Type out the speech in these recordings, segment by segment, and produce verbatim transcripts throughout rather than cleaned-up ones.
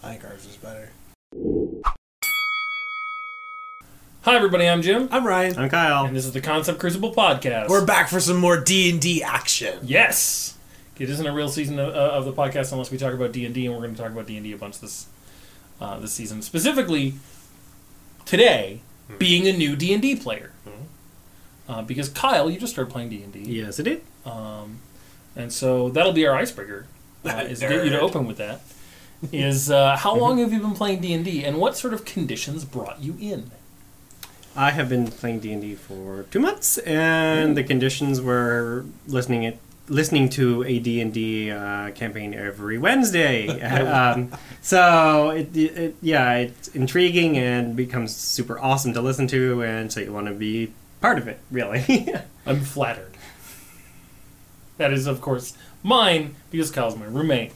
I think ours is better. Hi everybody, I'm Jim. I'm Ryan. I'm Kyle. And this is the Concept Crucible Podcast. We're back for some more D and D action. Yes! It isn't a real season of, uh, of the podcast unless we talk about D and D, and we're going to talk about D and D a bunch this uh, this season. Specifically, today, mm-hmm. being a new D and D player. Mm-hmm. Uh, because Kyle, you just started playing D and D. Yes, I did. Um, and so that'll be our icebreaker, uh, is to get you to open with that. Is uh, how long have you been playing D and D, and what sort of conditions brought you in? I have been playing D and D for two months, and the conditions were listening it, listening to a D and D uh, campaign every Wednesday. um, so, it, it, yeah, it's intriguing and becomes super awesome to listen to, and so you want to be part of it, really. I'm flattered. That is, of course, mine, because Kyle's my roommate.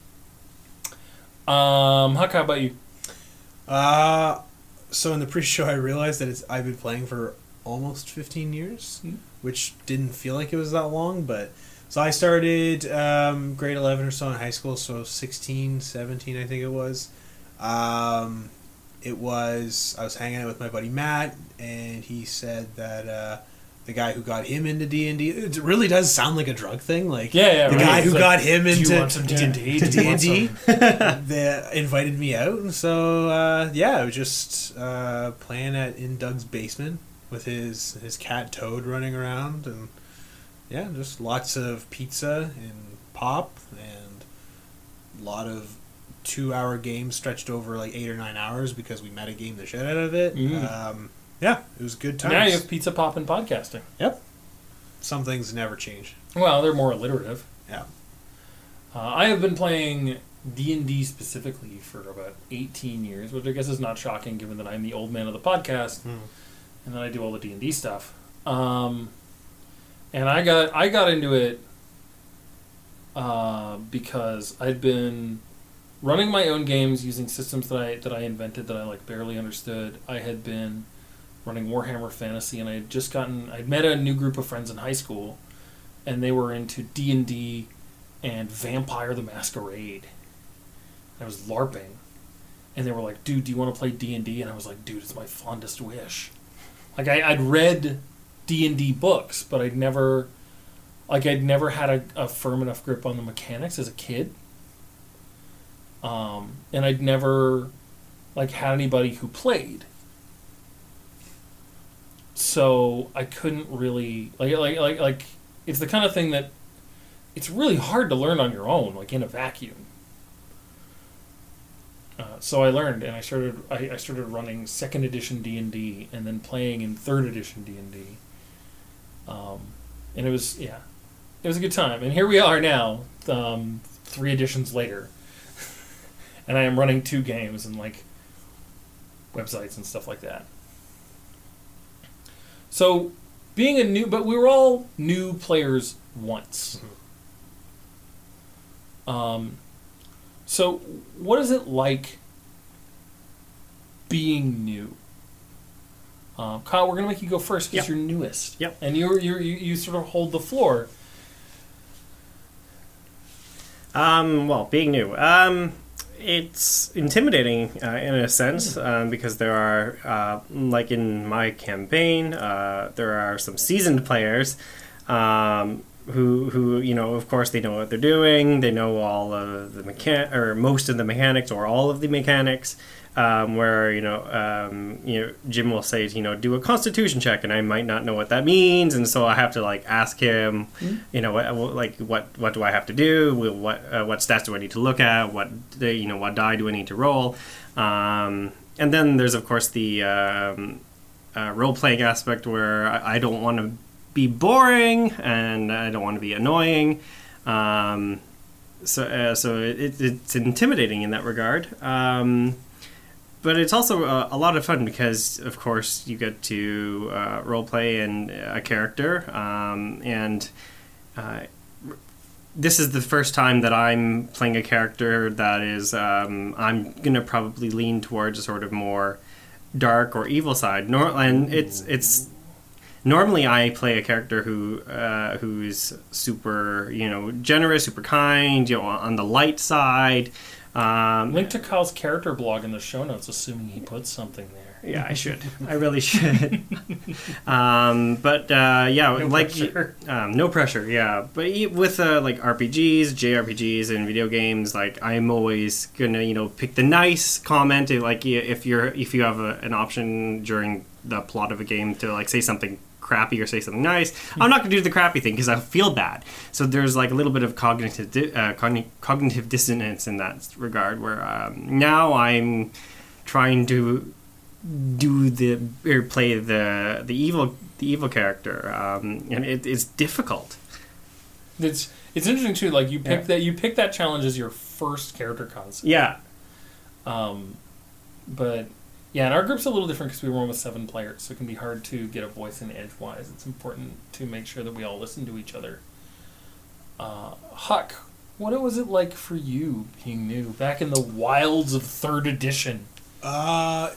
Um, Huck, how about you? Uh, so in the pre-show, I realized that it's I've been playing for almost fifteen years, mm-hmm. which didn't feel like it was that long, but so I started um, grade eleven or so in high school, so sixteen, seventeen, I think it was. Um, it was, I was hanging out with my buddy Matt, and he said that uh, the guy who got him into D and D, it really does sound like a drug thing. Like, yeah, yeah, the right. guy it's who like, got him into do you want some D and D? to D and D, they invited me out, and so uh, yeah, I was just uh, playing at in Doug's basement with his his cat Toad running around, and yeah, just lots of pizza and pop, and a lot of two-hour games stretched over like eight or nine hours because we metagame the shit out of it. Mm. Um, yeah, it was good times. Now you have pizza, pop, and podcasting. Yep. Some things never change. Well, they're more alliterative. Yeah. Uh, I have been playing D and D specifically for about eighteen years, which I guess is not shocking given that I'm the old man of the podcast, mm. and then I do all the D and D stuff. Um, and I got I got into it uh, because I'd been running my own games using systems that I that I invented that I like barely understood. I had been running Warhammer Fantasy, and I had just gotten I'd met a new group of friends in high school, and they were into D and D and Vampire the Masquerade. I was LARPing, and they were like, "Dude, do you want to play D and D?" And I was like, "Dude, it's my fondest wish." Like I, I'd read D and D books, but I'd never, like I'd never had a, a firm enough grip on the mechanics as a kid. Um, and I'd never, like, had anybody who played. So I couldn't really, like, like, like, like, it's the kind of thing that it's really hard to learn on your own, like in a vacuum. Uh, so I learned, and I started, I, I started running second edition D and D, and then playing in third edition D and D. Um, and it was, yeah, it was a good time. And here we are now, um, three editions later. And I am running two games and, like, websites and stuff like that. So, being a new... But we were all new players once. Mm-hmm. Um, so, what is it like being new? Uh, Kyle, we're going to make you go first because yep. you're newest. Yep. And you're, you're, you you sort of hold the floor. Um, well, being new... Um... It's intimidating uh, in a sense um, because there are, uh, like in my campaign, uh, there are some seasoned players um, who, who you know, of course, they know what they're doing. They know all of the mechan- or most of the mechanics or all of the mechanics. Um, where you know, um, you know, Jim will say, you know, do a Constitution check, and I might not know what that means, and so I have to like ask him, mm-hmm. you know, what, like what what do I have to do? What uh, what stats do I need to look at? What you know, what die do I need to roll? Um, and then there's of course the um, uh, role playing aspect where I, I don't want to be boring and I don't want to be annoying. Um, so uh, so it, it's intimidating in that regard. Um, But it's also a, a lot of fun because, of course, you get to uh, roleplay in a character. Um, and uh, this is the first time that I'm playing a character that is, um, I'm going to probably lean towards a sort of more dark or evil side. Nor- and it's it's normally I play a character who uh, who's super, you know, generous, super kind, you know, on the light side. Um, Link to Kyle's character blog in the show notes, assuming he puts something there. Yeah, I should. I really should. um, but uh, yeah, No like pressure. Um, no pressure. Yeah, but e- with uh, like R P Gs, J R P Gs, and video games, like I'm always gonna you know pick the nice comment. Like if you're if you have a, an option during the plot of a game to like say something crappy or say something nice, I'm not gonna do the crappy thing because I feel bad. So there's like a little bit of cognitive di- uh, cogn- cognitive dissonance in that regard. Where um, now I'm trying to do the or play the the evil the evil character, um, and it, it's difficult. It's it's interesting too. Like you pick Yeah. that you pick that challenge as your first character concept. Yeah, Um, but yeah, and our group's a little different because we run with seven players, so it can be hard to get a voice in edgewise. It's important to make sure that we all listen to each other. Uh, Huck, what was it like for you being new back in the wilds of third edition? Uh,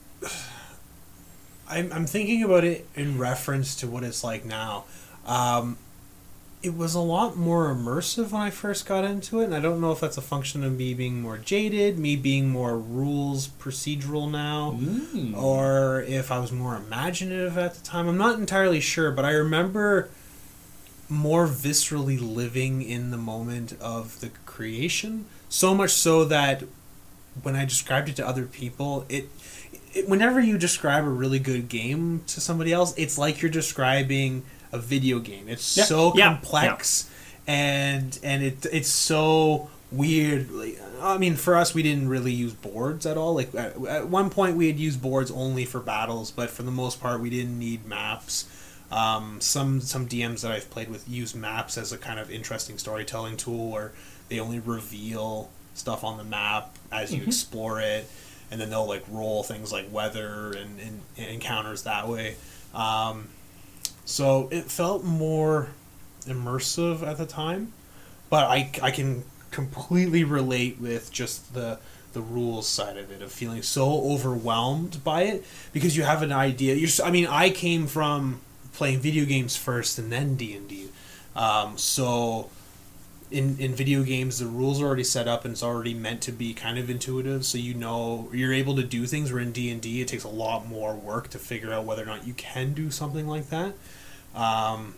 I'm I'm thinking about it in reference to what it's like now. Um, it was a lot more immersive when I first got into it, and I don't know if that's a function of me being more jaded, me being more rules procedural now, Mm. or if I was more imaginative at the time. I'm not entirely sure, but I remember more viscerally living in the moment of the creation, so much so that when I described it to other people, it, it whenever you describe a really good game to somebody else, it's like you're describing a video game. It's Yeah. so Yeah. complex and and it it's so weird. Like, I mean, for us, we didn't really use boards at all. Like at, at one point, we had used boards only for battles, but for the most part, we didn't need maps. Um, some some D Ms that I've played with use maps as a kind of interesting storytelling tool, where they only reveal stuff on the map as you Mhm. explore it, and then they'll like roll things like weather and, and, and encounters that way. Um, so it felt more immersive at the time, but I, I can completely relate with just the the rules side of it, of feeling so overwhelmed by it because you have an idea. You're, s- I mean, I came from playing video games first and then D and D, um, so in in video games the rules are already set up and it's already meant to be kind of intuitive, so you know you're able to do things. Where in D and D it takes a lot more work to figure out whether or not you can do something like that. Um,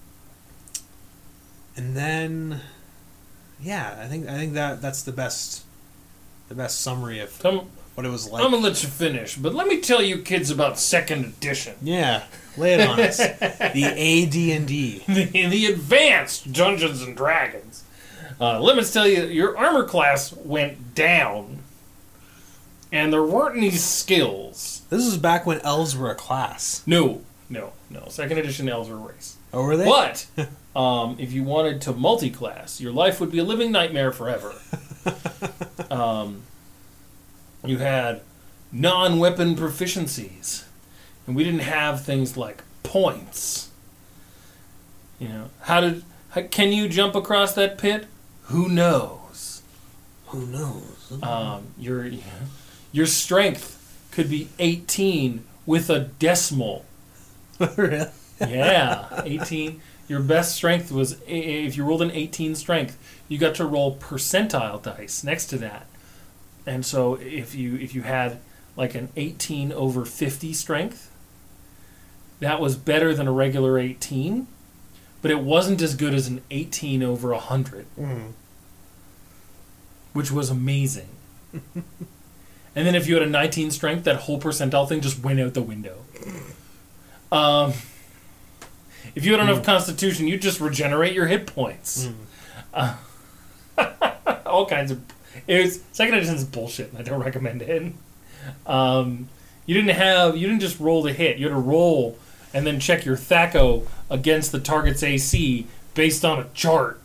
and then, yeah, I think I think that that's the best the best summary of I'm, what it was like. I'm gonna let you finish, but let me tell you kids about second edition. Yeah, lay it on us. The A D and D. the, the advanced Dungeons and Dragons. Uh, let me tell you, your armor class went down, and there weren't any skills. This was back when elves were a class. No, no, no. Second edition elves were a race. Oh, were they? But um, if you wanted to multi-class, your life would be a living nightmare forever. um, you had non-weapon proficiencies, and we didn't have things like points. You know, how did how, can you jump across that pit? Who knows? Who knows? Um, your your strength could be eighteen with a decimal. Really? Yeah, eighteen. Your best strength was, if you rolled an eighteen strength, you got to roll percentile dice next to that. And so if you if you had like an eighteen over fifty strength, that was better than a regular eighteen, but it wasn't as good as an eighteen over one hundred, Mm. which was amazing. And then if you had a nineteen strength, that whole percentile thing just went out the window. Um... If you had enough constitution, you just regenerate your hit points. Mm. Uh, all kinds of... It was, second edition's bullshit, and I don't recommend it. Um, you didn't have... You didn't just roll to hit. You had to roll and then check your T H A C O against the target's A C based on a chart.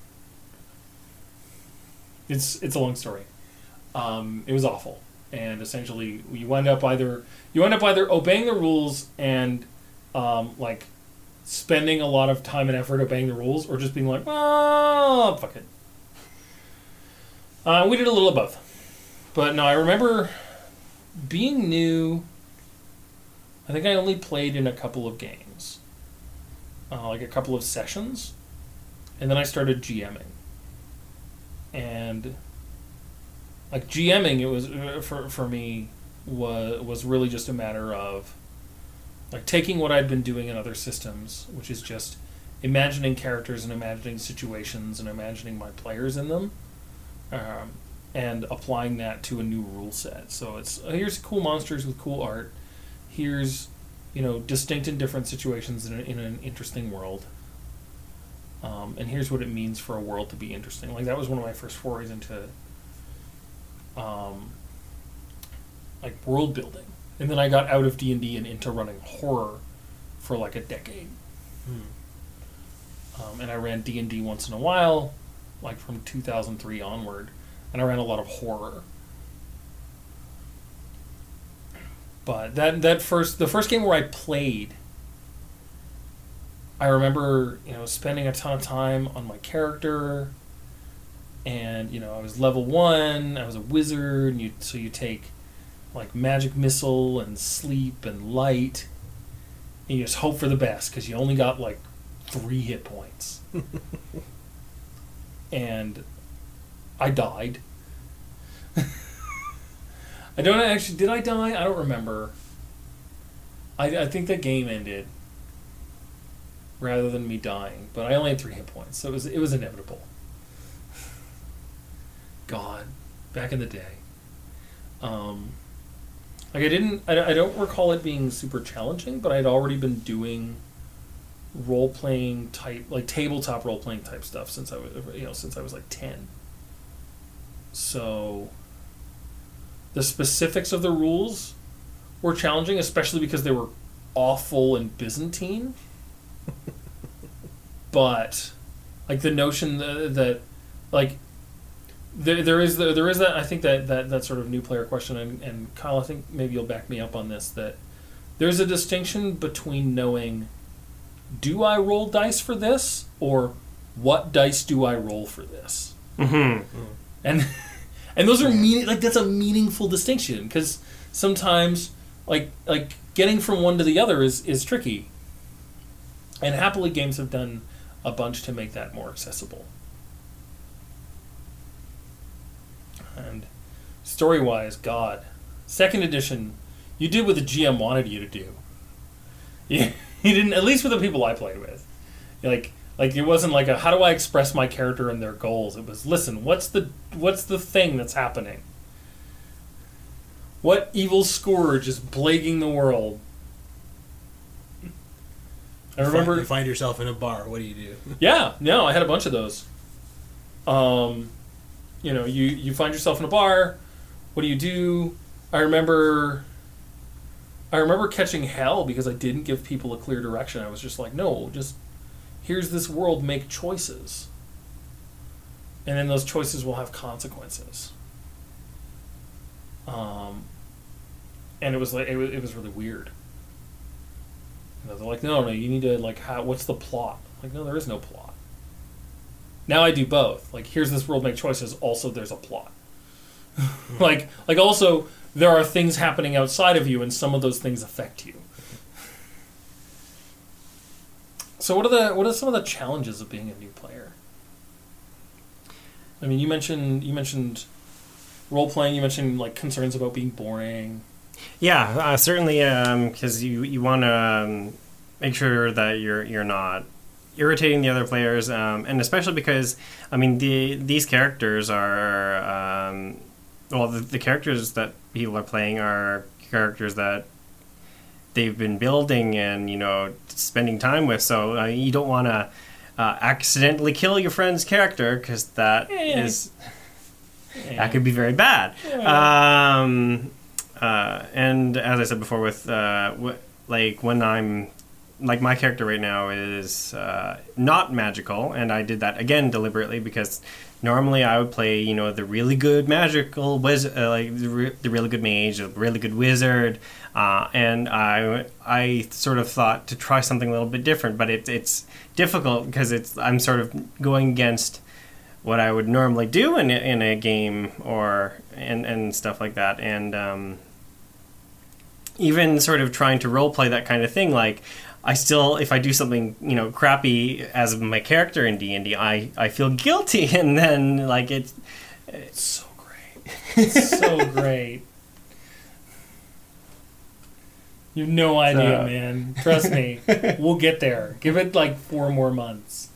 It's it's a long story. Um, it was awful. And essentially, you wind up either... You wind up either obeying the rules and, um, like... spending a lot of time and effort obeying the rules, or just being like, oh, fuck it. Uh, we did a little of both. But no, I remember being new, I think I only played in a couple of games. Uh, like a couple of sessions. And then I started GMing. And like GMing, it was for for me was was really just a matter of like taking what I'd been doing in other systems, which is just imagining characters and imagining situations and imagining my players in them, um, and applying that to a new rule set. So it's uh, here's cool monsters with cool art. Here's, you know, distinct and different situations in, a, in an interesting world. Um, and here's what it means for a world to be interesting. Like, that was one of my first forays into, um, like, world building. And then I got out of D and D and into running horror for, like, a decade. Hmm. Um, and I ran D and D once in a while, like, from two thousand three onward. And I ran a lot of horror. But that that first the first game where I played, I remember, you know, spending a ton of time on my character, and, you know, I was level one, I was a wizard, and you so you take like magic missile and sleep and light, and you just hope for the best because you only got like three hit points. And I died. I don't actually... Did I die? I don't remember. I, I think the game ended rather than me dying, but I only had three hit points, so it was it was inevitable. God, back in the day. Um, like I didn't... I, I don't recall it being super challenging, but I'd already been doing role-playing type... Like, tabletop role-playing type stuff since I was, you know, since I was like ten. So... The specifics of the rules were challenging, especially because they were awful and Byzantine. But, like, the notion that, that like, there, there is the, there is that, I think that, that, that sort of new player question, and, and Kyle, I think maybe you'll back me up on this, that there's a distinction between knowing, do I roll dice for this, or what dice do I roll for this? Mm-hmm. And... And those are meaning like that's a meaningful distinction, because sometimes like like getting from one to the other is, is tricky. And happily games have done a bunch to make that more accessible. And story wise, God. Second edition, you did what the G M wanted you to do. You, you didn't, at least with the people I played with. Like Like it wasn't like a how do I express my character and their goals? It was listen, what's the what's the thing that's happening? What evil scourge is plaguing the world? I remember you find yourself in a bar. What do you do? Yeah, no, I had a bunch of those. Um, you know, you you find yourself in a bar. What do you do? I remember. I remember catching hell because I didn't give people a clear direction. I was just like, no, just. Here's this world, make choices. And then those choices will have consequences. Um, and it was like it was, it was really weird. You know, they're like, no, no, you need to, like, how, what's the plot? I'm like, no, there is no plot. Now I do both. Like, here's this world, make choices, also there's a plot. like, like also, there are things happening outside of you, and some of those things affect you. So what are the what are some of the challenges of being a new player? I mean, you mentioned you mentioned role playing. You mentioned like concerns about being boring. Yeah, uh, certainly, because um, you you want to um, make sure that you're you're not irritating the other players, um, and especially because I mean the these characters are um, well the, the characters that people are playing are characters that they've been building and, you know, spending time with, so uh, you don't want to uh, accidentally kill your friend's character, because that yeah. is yeah. that could be very bad. Yeah. Um, uh, and as I said before, with uh, w- like when I'm like my character right now is uh, not magical, and I did that again deliberately because normally I would play, you know, the really good magical wizard, uh, like the, re- the really good mage, the really good wizard, uh, and I I sort of thought to try something a little bit different, but it, it's difficult because it's I'm sort of going against what I would normally do in a, in a game or and and stuff like that, and um, even sort of trying to role play that kind of thing, like. I still, if I do something, you know, crappy as my character in D and D, I, I feel guilty, and then, like, it's... It's so great. So great. You have no idea, So- man. Trust me. We'll get there. Give it like four more months.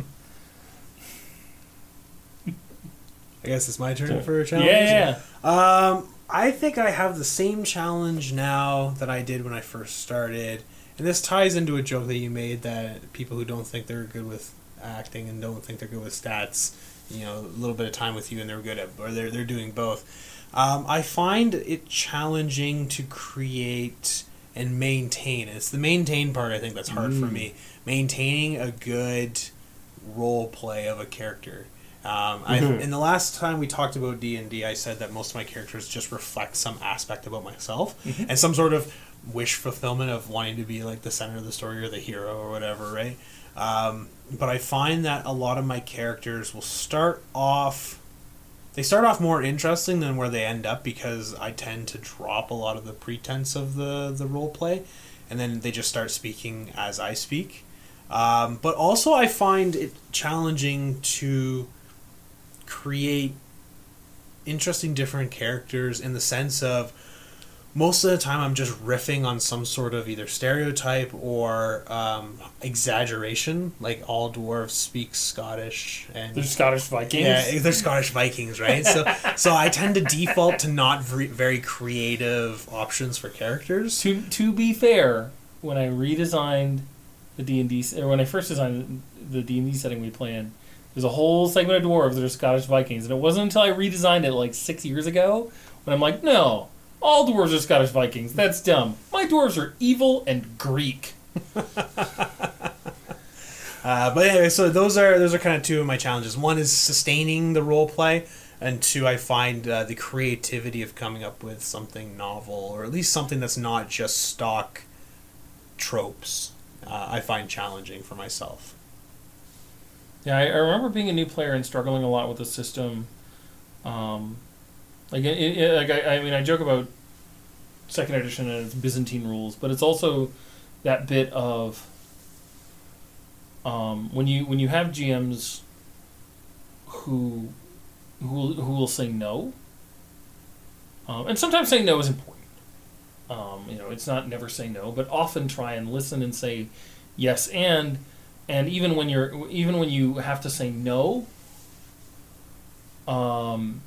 I guess it's my turn for a Yeah, challenge. yeah. Um, I think I have the same challenge now that I did when I first started, and this ties into a joke that you made that people who don't think they're good with acting and don't think they're good with stats, you know, a little bit of time with you and they're good at, or they're they're doing both. Um, I find it challenging to create and maintain. It's the maintain part I think that's hard for Mm. me. Maintaining a good role play of a character. Um, I Mhm. in the last time we talked about D and D, I said that most of my characters just reflect some aspect about myself Mhm. and some sort of wish fulfillment of wanting to be like the center of the story or the hero or whatever, right? Um, but I find that a lot of my characters will start off. They start off more interesting than where they end up because I tend to drop a lot of the pretense of the the role play, and then they just start speaking as I speak. Um, but also, I find it challenging to create interesting different characters in the sense of most of the time I'm just riffing on some sort of either stereotype or um, exaggeration, like all dwarves speak Scottish and They're Scottish Vikings. yeah, they're Scottish Vikings, right? So so I tend to default to not very, very creative options for characters. To to be fair, when I redesigned the D and D, or when I first designed the D and D setting we play in, there's a whole segment of dwarves that are Scottish Vikings, and it wasn't until I redesigned it like six years ago when I'm like, no, all dwarves are Scottish Vikings. That's dumb. My dwarves are evil and Greek. Uh, but anyway, so those are those are kind of two of my challenges. One is sustaining the role play, and two, I find uh, the creativity of coming up with something novel, or at least something that's not just stock tropes. Uh, I find challenging for myself. Yeah, I, I remember being a new player and struggling a lot with the system. Um, like, it, it, like I, I mean, I joke about second edition and its Byzantine rules, but it's also that bit of um, when you when you have G Ms who who will, who will say no, um, and sometimes saying no is important. Um, you know, it's not never say no, but often try and listen and say yes and. And even when you're, even when you have to say no, um,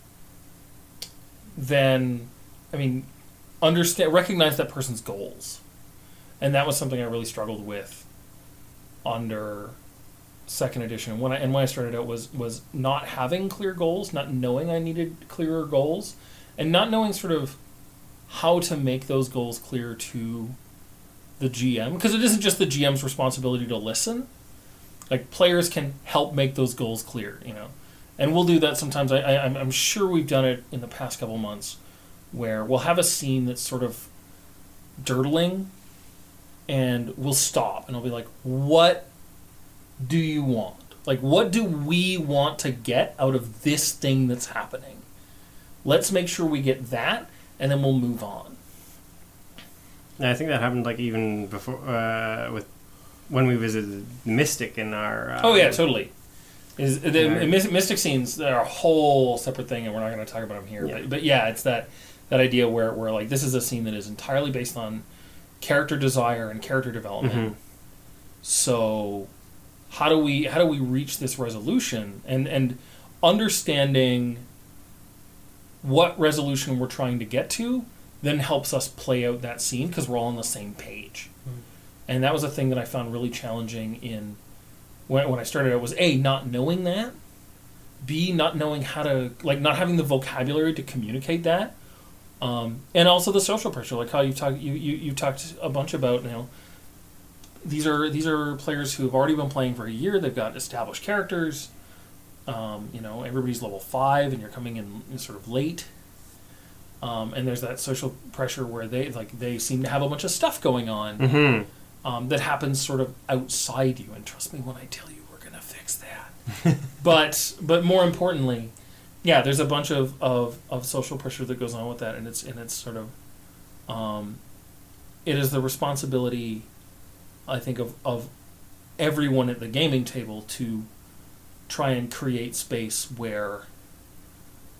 then, I mean, understand, recognize that person's goals, and that was something I really struggled with under second edition. When I and when I started out was was not having clear goals, not knowing I needed clearer goals, and not knowing sort of how to make those goals clear to the G M, because it isn't just the G M's responsibility to listen. Like, players can help make those goals clear, you know, and we'll do that sometimes. I, I I'm I'm sure we've done it in the past couple months, where we'll have a scene that's sort of dirtling, and we'll stop and I'll be like, "What do you want? Like, what do we want to get out of this thing that's happening? Let's make sure we get that, and then we'll move on." And I think that happened like even before uh, with when we visited Mystic in our. Uh, Oh yeah, totally. Is the Yeah. Mys- Mystic scenes? They're a whole separate thing, and we're not going to talk about them here. Yeah. But, but yeah, it's that that idea where where like this is a scene that is entirely based on character desire and character development. Mhm. So how do we how do we reach this resolution and and understanding what resolution we're trying to get to then helps us play out that scene because we're all on the same page. Mm. And that was a thing that I found really challenging in when when I started out was A, not knowing that, B, not knowing how to, like, not having the vocabulary to communicate that, um, and also the social pressure, like how you've talked you, you you talked a bunch about, you know, these are these are players who have already been playing for a year. They've got established characters. Um, you know, everybody's level five, and you're coming in, in sort of late. Um, and there's that social pressure where they like they seem to have a bunch of stuff going on Mm-hmm. um, that happens sort of outside you. And trust me when I tell you, we're gonna fix that. but but more importantly, yeah, there's a bunch of, of, of social pressure that goes on with that, and it's and it's sort of um, it is the responsibility, I think, of of everyone at the gaming table to try and create space where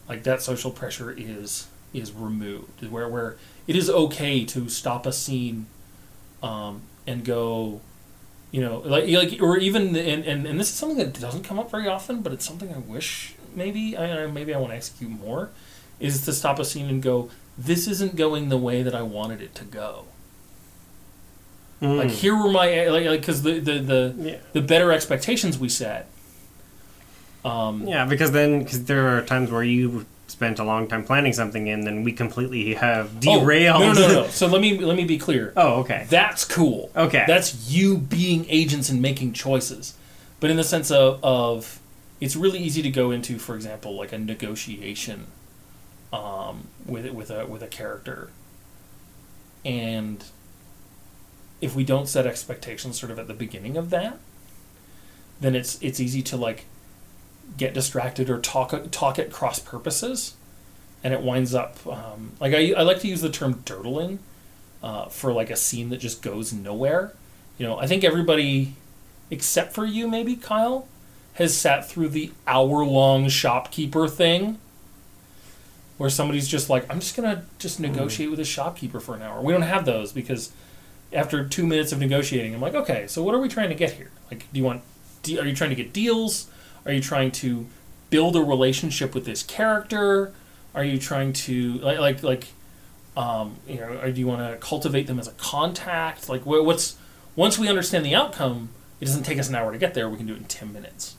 like that social pressure is is removed, where where it is okay to stop a scene, um, and go, you know, like like or even and, and and this is something that doesn't come up very often, but it's something I wish maybe I maybe I want to execute more, is to stop a scene and go, this isn't going the way that I wanted it to go. Mm. Like here were my like because like, the the the, yeah. the better expectations we set. Um, yeah, because then because there are times where you spent a long time planning something and then we completely have derailed. Oh, no, no, no. So let me let me be clear. Oh, okay. That's cool. Okay. That's you being agents and making choices, but in the sense of of it's really easy to go into, for example, like a negotiation, um, with with a with a character, and if we don't set expectations sort of at the beginning of that, then it's it's easy to like get distracted or talk talk at cross purposes, and it winds up um, like I I like to use the term dirtling uh, for like a scene that just goes nowhere. You know, I think everybody except for you, maybe Kyle, has sat through the hour long shopkeeper thing, where somebody's just like, I'm just gonna just negotiate with a shopkeeper for an hour. We don't have those because after two minutes of negotiating, I'm like, okay, so what are we trying to get here? Like, do you want? Do, are you trying to get deals? Are you trying to build a relationship with this character? Are you trying to like like like, um, you know? Or do you want to cultivate them as a contact? Like, what's once we understand the outcome, it doesn't take us an hour to get there. We can do it in ten minutes.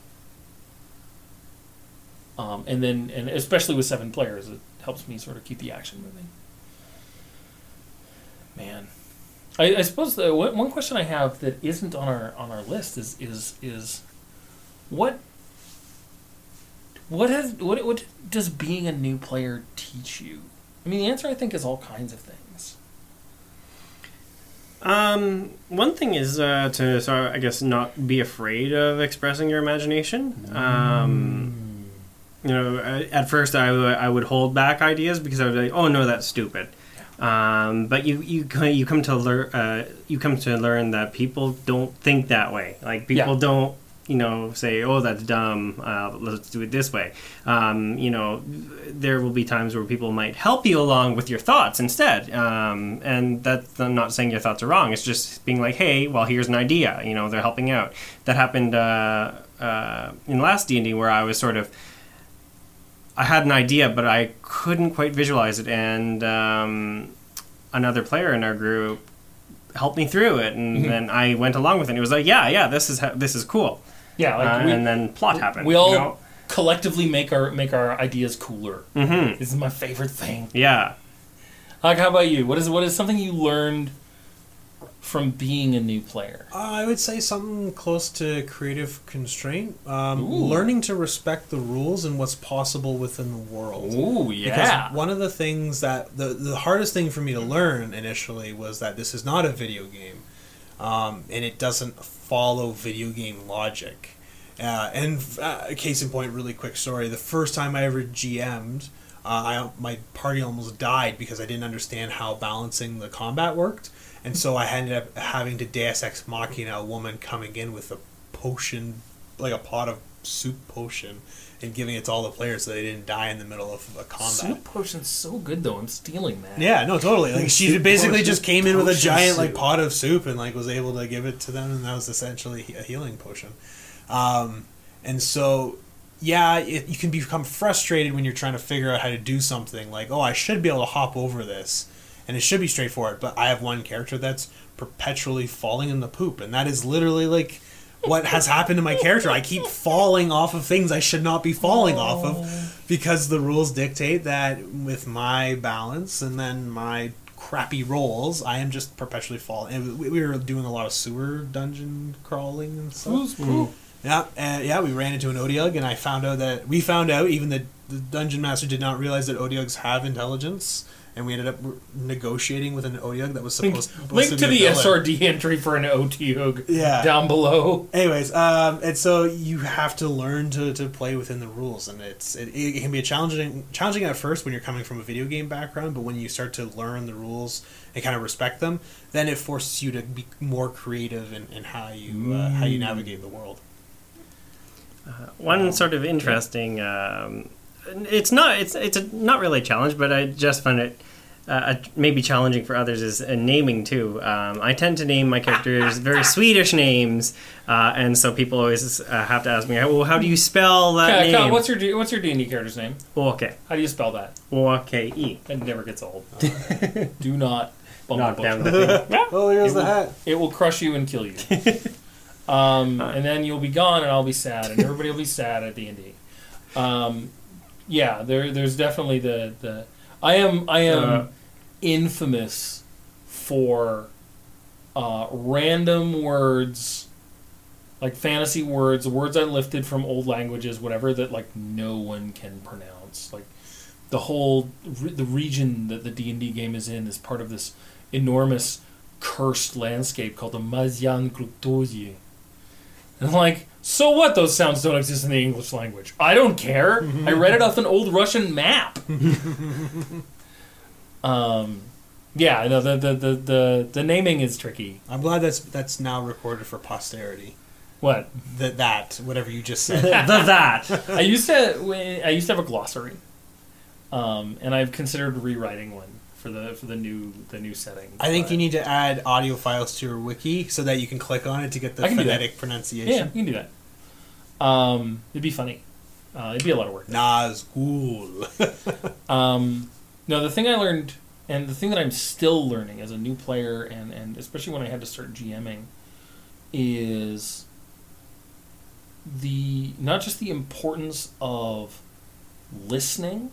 Um, and then, and especially with seven players, it helps me sort of keep the action moving. Man, I, I suppose the one question I have that isn't on our on our list is is is what. What has what what does being a new player teach you? I mean, the answer I think is all kinds of things. Um, one thing is uh, to sort of, I guess, not be afraid of expressing your imagination. Um, mm. You know, at first I, w- I would hold back ideas because I was like, oh no, that's stupid. Um, but you you you come to learn uh, you come to learn that people don't think that way. Like people yeah. don't. You know, say, oh, that's dumb, uh, let's do it this way. Um, you know, there will be times where people might help you along with your thoughts instead. Um, and that's, I'm not saying your thoughts are wrong. It's just being like, hey, well, here's an idea. You know, they're helping out. That happened uh, uh, in last D and D where I was sort of, I had an idea, but I couldn't quite visualize it. And um, another player in our group helped me through it. And mm-hmm. then I went along with it. And it was like, yeah, yeah, this is ha- this is cool. Yeah, like uh, we, and then plot happened. We all you know? collectively make our make our ideas cooler. Mm-hmm. This is my favorite thing. Yeah. Like, how about you? What is what is something you learned from being a new player? Uh, I would say something close to creative constraint. Um, learning to respect the rules and what's possible within the world. Ooh, yeah. Because one of the things that the the hardest thing for me to learn initially was that this is not a video game, um, and it doesn't follow video game logic. Uh, and uh, case in point, really quick story. The first time I ever G M'd, uh, I, my party almost died because I didn't understand how balancing the combat worked. And so I ended up having to Deus Ex Machina a woman coming in with a potion, like a pot of soup potion, and giving it to all the players so they didn't die in the middle of a combat. Soup potion's so good, though. I'm stealing that. Yeah, no, totally. Like she basically just came in with a giant like pot of soup and like was able to give it to them, and that was essentially a healing potion. Um, and so, yeah, it, you can become frustrated when you're trying to figure out how to do something. Like, oh, I should be able to hop over this, and it should be straightforward. But I have one character that's perpetually falling in the poop, and that is literally like what has happened to my character. I keep falling off of things I should not be falling oh. off of because the rules dictate that with my balance and then my crappy rolls, I am just perpetually falling. And we were doing a lot of sewer dungeon crawling and stuff. Ooh. Yeah, and yeah, we ran into an Odiug, and I found out that we found out even that the dungeon master did not realize that Odiugs have intelligence. And we ended up negotiating with an Odiug that was supposed, supposed link to be to the a S R D entry for an Odiug yeah. down below. Anyways, um, and so you have to learn to, to play within the rules, and it's it, it can be a challenging challenging at first when you're coming from a video game background, but when you start to learn the rules and kind of respect them, then it forces you to be more creative in, in how you uh, how you navigate the world. Uh, one sort of interesting. Um, it's not it's it's a, not really a challenge, but I just find it uh, maybe challenging for others is uh, naming too. Um, I tend to name my characters very Swedish names, uh, and so people always uh, have to ask me, "Well, how do you spell that Okay, name?" what's your D- what's your D and D character's name? Okay, How do you spell that? okay, e. It never gets old. Do not bump Knock the down bush. the thing. Oh, here's It the will- hat. It will crush you and kill you. Um, and then you'll be gone, and I'll be sad, and everybody will be sad at D and D. Um, yeah, there, there's definitely the, the. I am, I am Uh. infamous for uh, random words, like fantasy words, words I lifted from old languages, whatever that like no one can pronounce. Like the whole re- the region that the D and D game is in is part of this enormous cursed landscape called the Mazyan Krutozye. And I'm like, so what? Those sounds don't exist in the English language. I don't care. I read it off an old Russian map. um, yeah, no, the, the, the, the, the naming is tricky. I'm glad that's that's now recorded for posterity. What? That that whatever you just said. the that. I used to I used to have a glossary, um, and I've considered rewriting one for the for the new the new setting. I think but- you need to add audio files to your wiki so that you can click on it to get the I can do that. phonetic pronunciation. Yeah, you can do that. Um, it'd be funny. Uh, it'd be a lot of work. Nazgul. Um, no, the thing I learned, and the thing that I'm still learning as a new player, and, and especially when I had to start GMing, is the not just the importance of listening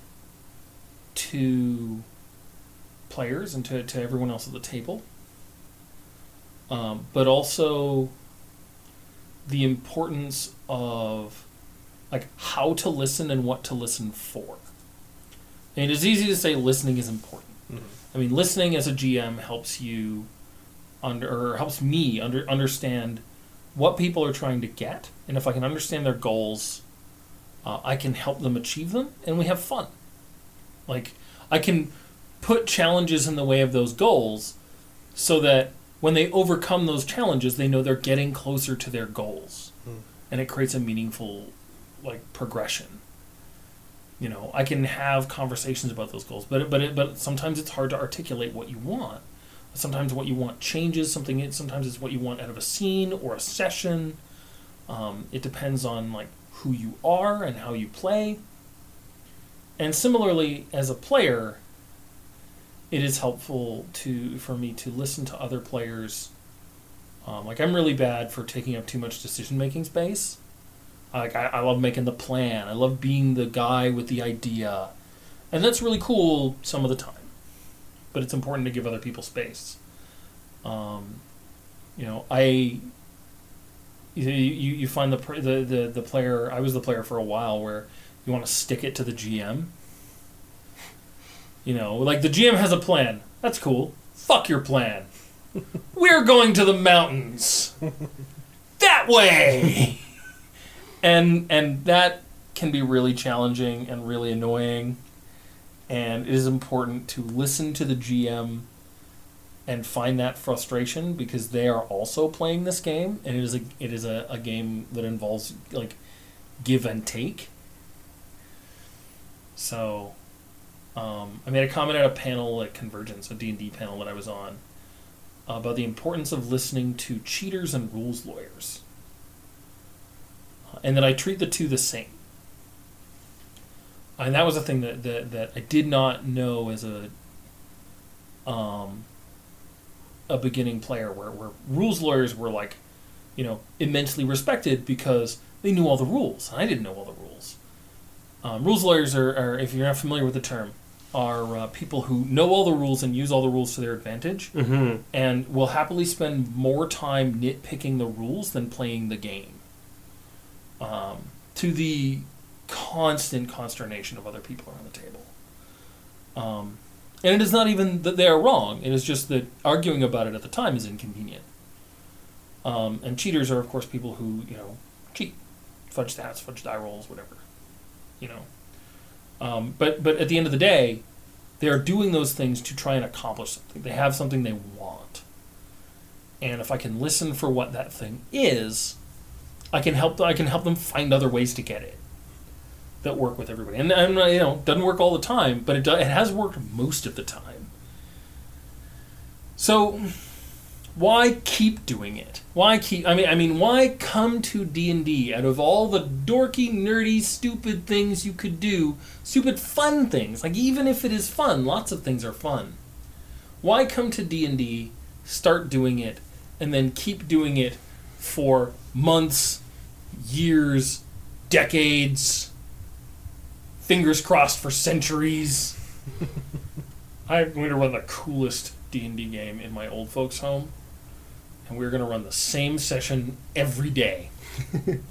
to players and to, to everyone else at the table, um, but also the importance of like how to listen and what to listen for. And it is easy to say listening is important. Mhm. I mean, listening as a G M helps you under or helps me under understand what people are trying to get, and if I can understand their goals, uh, I can help them achieve them, and we have fun. Like I can put challenges in the way of those goals, so that when they overcome those challenges, they know they're getting closer to their goals, Hmm. and it creates a meaningful like progression. You know, I can have conversations about those goals, but but it, but sometimes it's hard to articulate what you want. Sometimes what you want changes. Something. Sometimes it's what you want out of a scene or a session. Um, it depends on like who you are and how you play. And similarly, as a player, it is helpful to for me to listen to other players. Um, like I'm really bad for taking up too much decision making space. Like I, I love making the plan. I love being the guy with the idea, and that's really cool some of the time. But it's important to give other people space. Um, you know, I you you, you find the, the the the player. I was the player for a while where you want to stick it to the G M. You know, like the G M has a plan. That's cool. Fuck your plan. We're going to the mountains. That way. And and that can be really challenging and really annoying. And it is important to listen to the G M and find that frustration because they are also playing this game, and it is a it is a, a game that involves like give and take. So um, I made a comment at a panel at Convergence, a D and D panel that I was on, about the importance of listening to cheaters and rules lawyers. And that I treat the two the same. And that was a thing that, that, that I did not know as a um, a beginning player, where, where rules lawyers were like, you know, immensely respected because they knew all the rules, and I didn't know all the rules. Um, rules lawyers are, are, if you're not familiar with the term, are uh, people who know all the rules and use all the rules to their advantage, Mm-hmm. and will happily spend more time nitpicking the rules than playing the game. Um, to the constant consternation of other people around the table. Um, and it is not even that they are wrong. It is just that arguing about it at the time is inconvenient. Um, and cheaters are, of course, people who, you know, cheat. Fudge stats, fudge die rolls, whatever. You know. Um, but, but at the end of the day, they are doing those things to try and accomplish something. They have something they want. And if I can listen for what that thing is, I can help. I can help them find other ways to get it. that work with everybody. And, and you know, it doesn't work all the time, but it do, it has worked most of the time. So, why keep doing it? Why keep? I mean, I mean, why come to D and D out of all the dorky, nerdy, stupid things you could do? Stupid, fun things. Like, even if it is fun, lots of things are fun. Why come to D and D, start doing it, and then keep doing it for months, years, decades, fingers crossed for centuries? I'm going to run the coolest D and D game in my old folks' home, and we're going to run the same session every day. one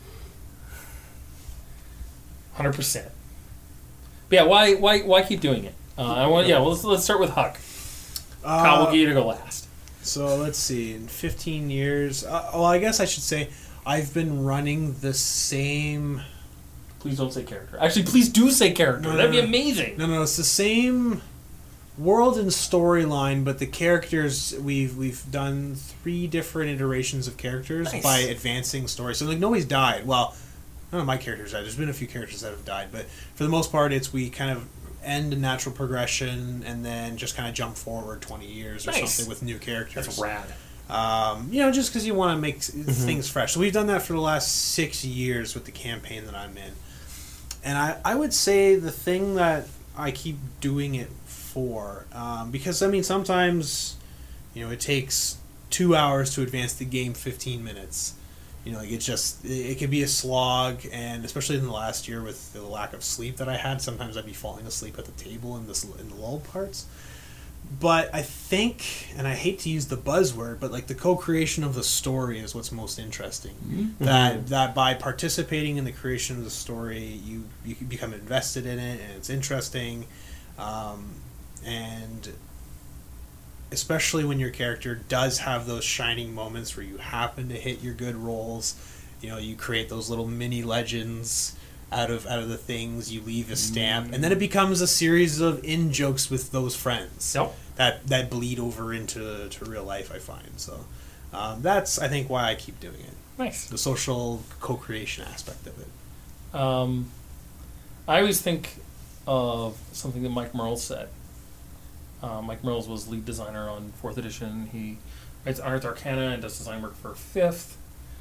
hundred percent. But yeah, why why why keep doing it? Uh, I want yeah. Well, let's let's start with Huck. Uh, Kyle, we'll get you to go last. So let's see. In fifteen years, uh, well, I guess I should say I've been running the same. Please don't say character. Actually, please do say character. No, That'd no, be amazing. No, no, it's the same world and storyline, but the characters we've we've done three different iterations of characters Nice. by advancing story. So like nobody's died. Well, none of my characters died. There's been a few characters that have died, but for the most part, it's we kind of end a natural progression and then just kind of jump forward twenty years or Nice. something with new characters. That's rad. Um, you know, just because you want to make mm-hmm. things fresh. So we've done that for the last six years with the campaign that I'm in. And I, I would say the thing that I keep doing it for, um, because, I mean, sometimes, you know, it takes two hours to advance the game fifteen minutes. You know, like it just, it, it could be a slog, and especially in the last year with the lack of sleep that I had, sometimes I'd be falling asleep at the table in, this, in the lull parts. But I think, and I hate to use the buzzword, but like the co-creation of the story is what's most interesting. Mm-hmm. That that by participating in the creation of the story, you you can become invested in it, and it's interesting. Um, and especially when your character does have those shining moments where you happen to hit your good rolls, you know, you create those little mini legends out of out of the things, you leave a stamp, and then it becomes a series of in jokes with those friends Yep. that that bleed over into to real life, I find. So um, that's, I think, why I keep doing it. Nice. The social co-creation aspect of it. Um, I always think of something that Mike Merles said. Uh, Mike Merles was lead designer on fourth edition. He writes Art Arcana and does design work for fifth.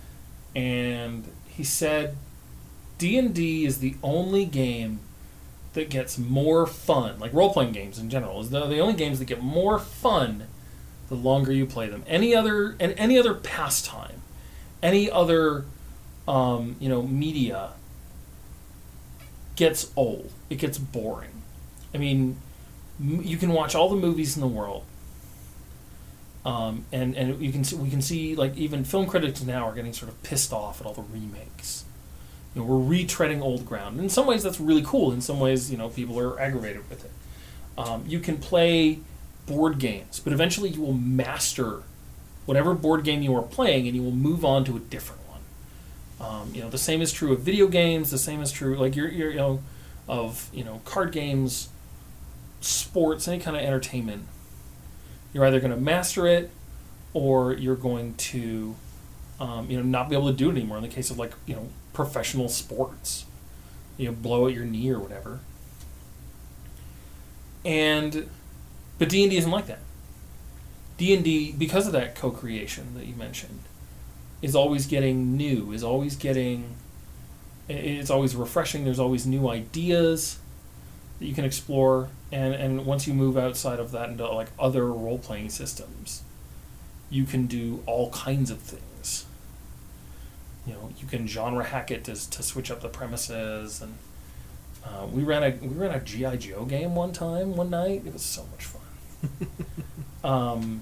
And he said, D and D is the only game that gets more fun, like role-playing games in general, is the, the only games that get more fun the longer you play them. Any other and any other pastime, any other um, you know media gets old. It gets boring. I mean, m- you can watch all the movies in the world, um, and and you can see, we can see like even film critics now are getting sort of pissed off at all the remakes. You know, we're retreading old ground. In some ways, that's really cool. In some ways, you know, people are aggravated with it. Um, you can play board games, but eventually you will master whatever board game you are playing, and you will move on to a different one. Um, you know, the same is true of video games. The same is true, like you're, you're, you know, of you know, card games, sports, any kind of entertainment. You're either going to master it, or you're going to, um, you know, not be able to do it anymore. In the case of like, you know, professional sports, you know, blow out your knee or whatever. And, but D and D isn't like that. D and D, because of that co-creation that you mentioned, is always getting new, is always getting, it's always refreshing, there's always new ideas that you can explore, and, and once you move outside of that into like other role-playing systems, you can do all kinds of things. You know, you can genre hack it to to switch up the premises, and uh, we ran a we ran a G I Joe game one time, one night. It was so much fun. um,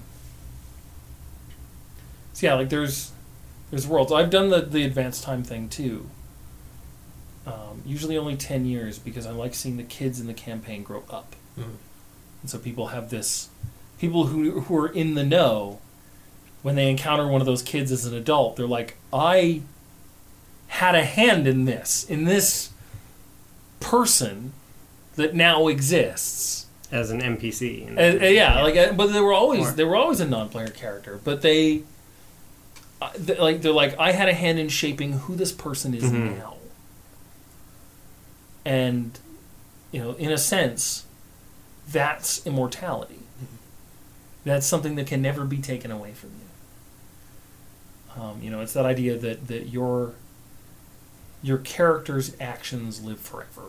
so yeah, like there's there's worlds. I've done the the advanced time thing too. Um, usually only ten years, because I like seeing the kids in the campaign grow up, mm-hmm. and so people have this people who who are in the know. When they encounter one of those kids as an adult, they're like, I had a hand in this, in this person that now exists as an N P C. Uh, uh, yeah, yeah, like, uh, but they were always or, they were always a non-player character. But they, uh, th- like, they're like, I had a hand in shaping who this person is mm-hmm. now. And, you know, in a sense, that's immortality. Mm-hmm. That's something that can never be taken away from you. Um, you know, it's that idea that, that your your character's actions live forever.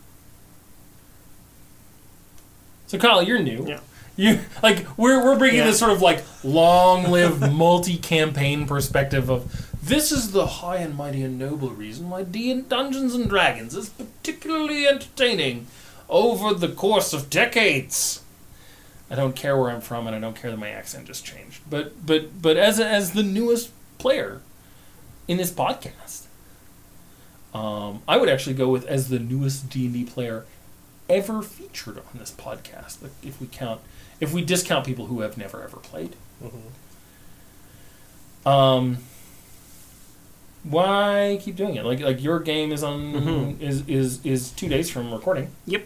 So, Kyle, you're new. Yeah. You like we're we're bringing Yeah. this sort of like long-lived multi-campaign perspective of this is the high and mighty and noble reason why D and Dungeons and Dragons is particularly entertaining over the course of decades. I don't care where I'm from, and I don't care that my accent just changed. But but but as as the newest player in this podcast, um, I would actually go with as the newest D and D player ever featured on this podcast. Like if we count, if we discount people who have never ever played. Mm-hmm. Um, why keep doing it? Like like your game is on Mhm. is is is two days from recording. Yep.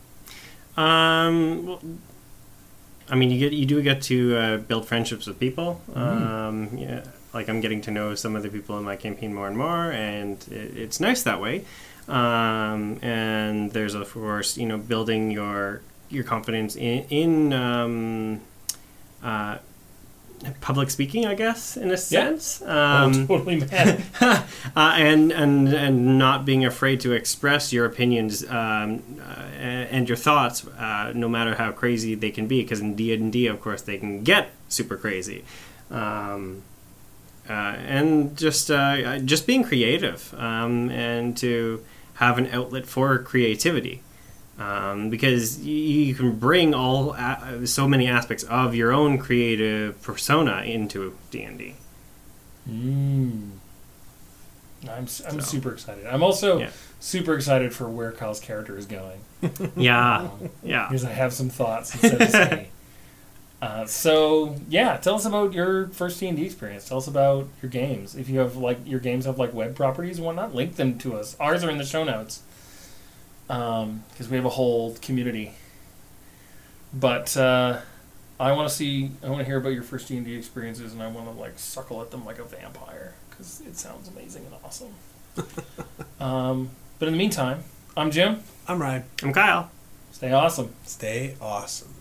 Um, well, I mean, you get you do get to uh, build friendships with people. Mm. Um, yeah, like I'm getting to know some of the people in my campaign more and more, and it, it's nice that way. Um, and there's of course, you know, building your your confidence in in um, uh, public speaking, I guess, in a sense. Um, oh, totally, man. uh, and and and not being afraid to express your opinions um, uh, and your thoughts, uh, no matter how crazy they can be. Because in D and D, of course, they can get super crazy. Um, uh, and just uh, just being creative um, and to have an outlet for creativity. Um, because you, you can bring all uh, so many aspects of your own creative persona into D and D. Mm. I'm s- I'm So. super excited. I'm also Yeah. super excited for where Kyle's character is going. Yeah, Um, yeah. Because I have some thoughts instead of say. Uh, so yeah, tell us about your first D and D experience. Tell us about your games. If you have like your games have like web properties and whatnot, link them to us. Ours are in the show notes because um, we have a whole community. But uh, I want to see. I want to hear about your first D and D experiences, and I want to like suckle at them like a vampire because it sounds amazing and awesome. um, but in the meantime, I'm Jim. I'm Ryan. I'm Kyle. Stay awesome. Stay awesome.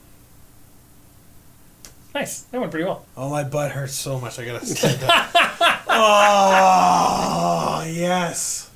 Nice. That went pretty well. Oh, my butt hurts so much. I gotta stand up. Oh, yes.